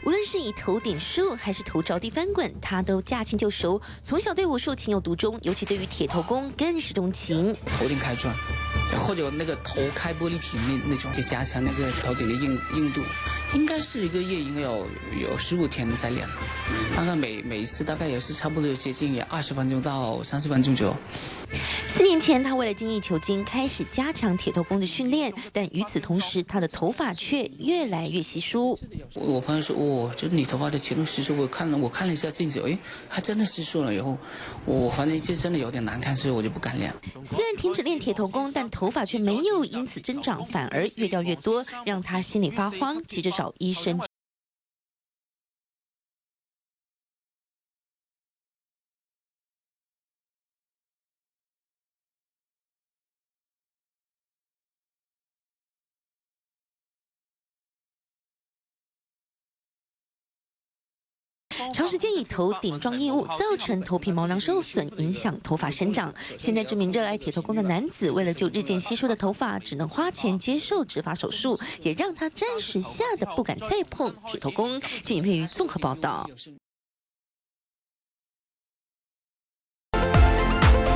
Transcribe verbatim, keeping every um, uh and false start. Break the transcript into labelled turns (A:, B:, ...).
A: 无论是以头顶树还是头着地翻滚，他都驾轻就熟。从小对武术情有独钟，尤其对于铁头功更是钟情。
B: 头顶开转，或者那个头开玻璃瓶那那种，就加强那个头顶的硬硬度。应该是一个月应该要有十五天在练，大概每每一次大概也是差不多接近二十分钟到三十分钟左右。
A: 四年前，他为了精益求精，开始加强铁头功的训练，但与此同时，他的头发却越来越稀疏。
B: 我我发现说，哦，这你头发的前度稀疏，我看了我看了一下镜子，哎，还真的稀疏了。以后我反正就真的有点难看，所以我就不敢练。
A: 虽然停止练铁头功，但头发却没有因此增长，反而越掉越多，让他心里发慌，急着找医生。长时间以头顶撞异物，造成头皮毛囊受损，影响头发生长。现在这名热爱铁头功的男子，为了救日渐稀疏的头发，只能花钱接受植发手术，也让他暂时吓得不敢再碰铁头功。这影片于综合报道。